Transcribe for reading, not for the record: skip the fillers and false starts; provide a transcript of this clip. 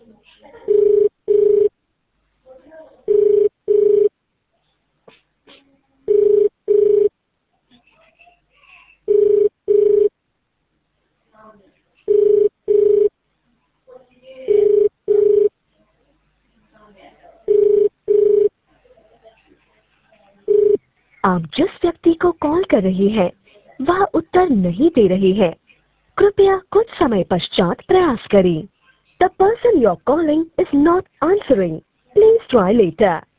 आप जिस व्यक्ति को कॉल कर रही हैं, वह उत्तर नहीं दे रही है। कृपया कुछ समय पश्चात प्रयास करें। The person you're calling is not answering. Please try later.